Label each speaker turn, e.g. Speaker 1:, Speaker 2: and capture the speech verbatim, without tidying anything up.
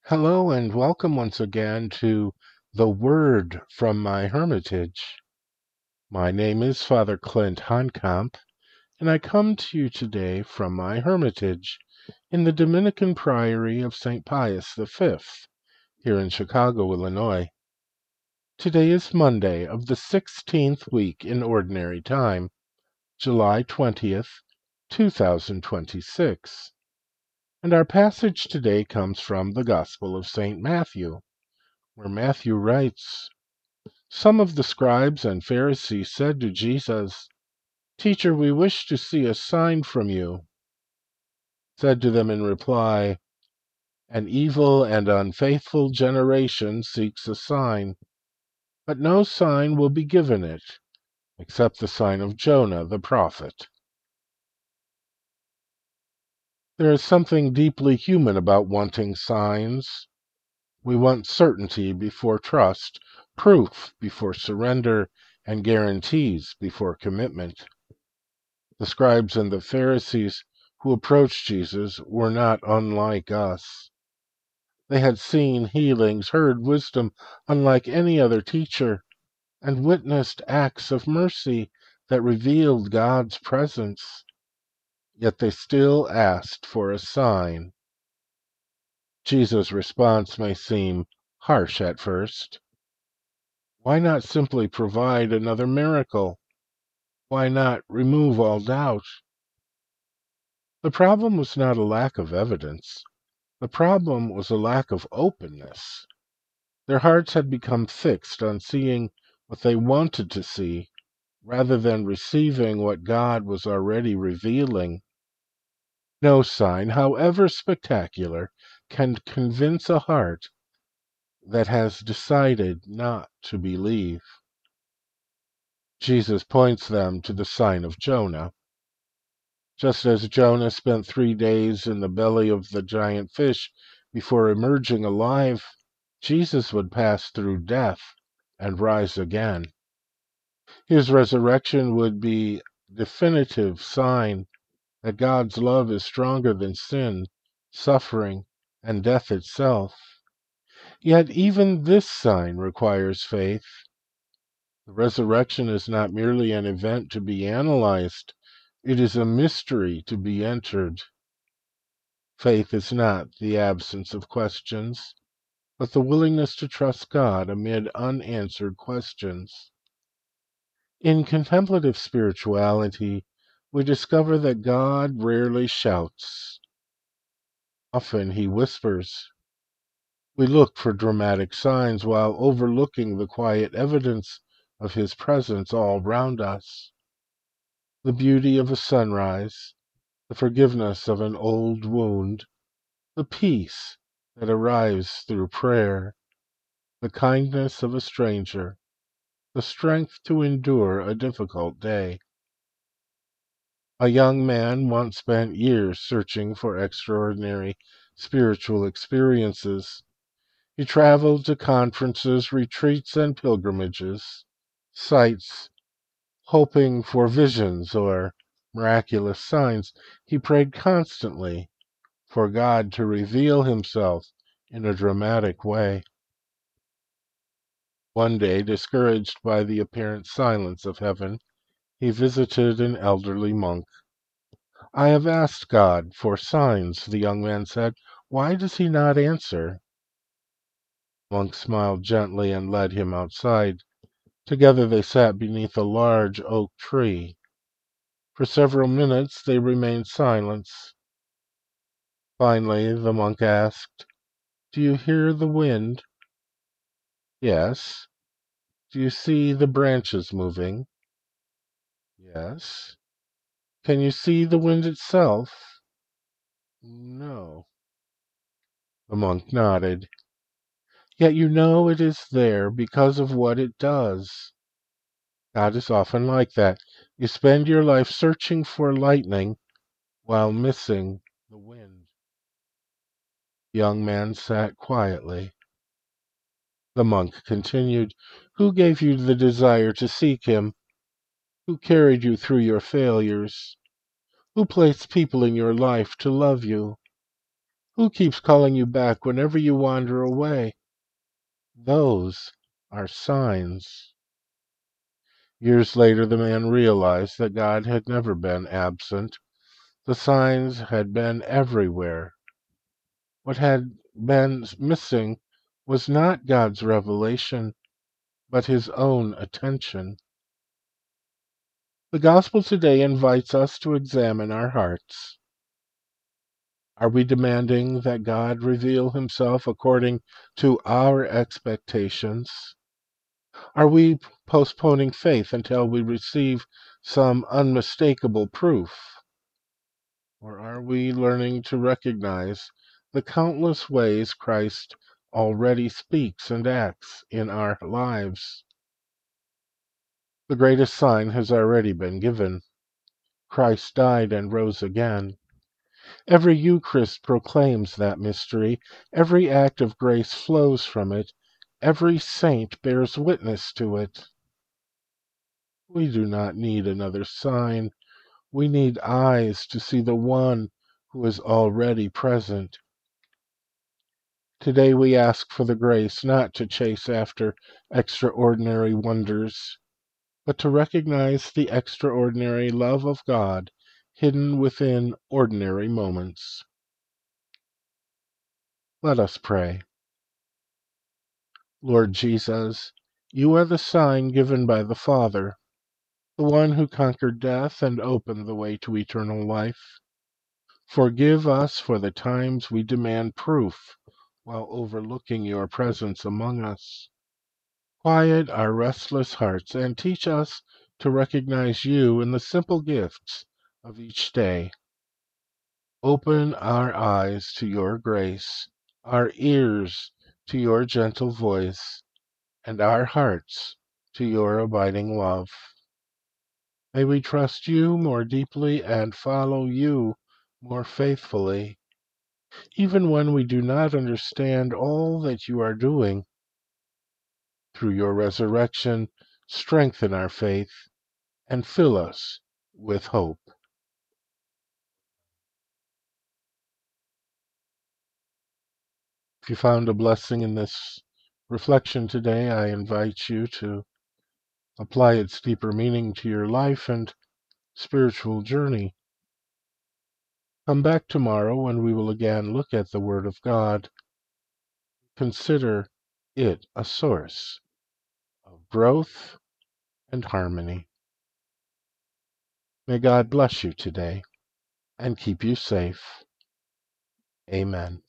Speaker 1: Hello and welcome once again to The Word from My Hermitage. My name is Father Clint Honkamp, and I come to you today from my hermitage in the Dominican Priory of Saint Pius the Fifth, here in Chicago, Illinois. Today is Monday of the sixteenth week in Ordinary Time, July twentieth, two thousand twenty-six. And our passage today comes from the Gospel of Saint Matthew, where Matthew writes, "Some of the scribes and Pharisees said to Jesus, 'Teacher, we wish to see a sign from you.' Said to them in reply, 'An evil and unfaithful generation seeks a sign, but no sign will be given it, except the sign of Jonah the prophet.'" There is something deeply human about wanting signs. We want certainty before trust, proof before surrender, and guarantees before commitment. The scribes and the Pharisees who approached Jesus were not unlike us. They had seen healings, heard wisdom unlike any other teacher, and witnessed acts of mercy that revealed God's presence. Yet they still asked for a sign. Jesus' response may seem harsh at first. Why not simply provide another miracle? Why not remove all doubt? The problem was not a lack of evidence. The problem was a lack of openness. Their hearts had become fixed on seeing what they wanted to see, rather than receiving what God was already revealing. No sign, however spectacular, can convince a heart that has decided not to believe. Jesus points them to the sign of Jonah. Just as Jonah spent three days in the belly of the giant fish before emerging alive, Jesus would pass through death and rise again. His resurrection would be a definitive sign that God's love is stronger than sin, suffering, and death itself. Yet even this sign requires faith. The resurrection is not merely an event to be analyzed, it is a mystery to be entered. Faith is not the absence of questions, but the willingness to trust God amid unanswered questions. In contemplative spirituality, we discover that God rarely shouts. Often he whispers. We look for dramatic signs while overlooking the quiet evidence of his presence all round us. The beauty of a sunrise, the forgiveness of an old wound, the peace that arrives through prayer, the kindness of a stranger, the strength to endure a difficult day. A young man once spent years searching for extraordinary spiritual experiences. He traveled to conferences, retreats, and pilgrimages, sites, hoping for visions or miraculous signs. He prayed constantly for God to reveal himself in a dramatic way. One day, discouraged by the apparent silence of heaven, he visited an elderly monk. "I have asked God for signs," the young man said. "Why does he not answer?" The monk smiled gently and led him outside. Together they sat beneath a large oak tree. For several minutes they remained silent. Finally, the monk asked, "Do you hear the wind?" "Yes." "Do you see the branches moving?" "Yes." "Can you see the wind itself?" "No." The monk nodded. "Yet you know it is there because of what it does." God is often like that. You spend your life searching for lightning while missing the wind. The young man sat quietly. The monk continued, "Who gave you the desire to seek him? Who carried you through your failures? Who placed people in your life to love you? Who keeps calling you back whenever you wander away? Those are signs. Years later, the man realized that God had never been absent. The signs had been everywhere. What had been missing was not God's revelation, but his own attention. The gospel today invites us to examine our hearts. Are we demanding that God reveal himself according to our expectations? Are we postponing faith until we receive some unmistakable proof? Or are we learning to recognize the countless ways Christ already speaks and acts in our lives? The greatest sign has already been given. Christ died and rose again. Every Eucharist proclaims that mystery. Every act of grace flows from it. Every saint bears witness to it. We do not need another sign. We need eyes to see the one who is already present. Today we ask for the grace not to chase after extraordinary wonders, but to recognize the extraordinary love of God hidden within ordinary moments. Let us pray. Lord Jesus, you are the sign given by the Father, the one who conquered death and opened the way to eternal life. Forgive us for the times we demand proof while overlooking your presence among us. Quiet our restless hearts and teach us to recognize you in the simple gifts of each day. Open our eyes to your grace, our ears to your gentle voice, and our hearts to your abiding love. May we trust you more deeply and follow you more faithfully, even when we do not understand all that you are doing. Through your resurrection, strengthen our faith and fill us with hope. If you found a blessing in this reflection today, I invite you to apply its deeper meaning to your life and spiritual journey. Come back tomorrow when we will again look at the Word of God. Consider it a source of growth and harmony. May God bless you today and keep you safe. Amen.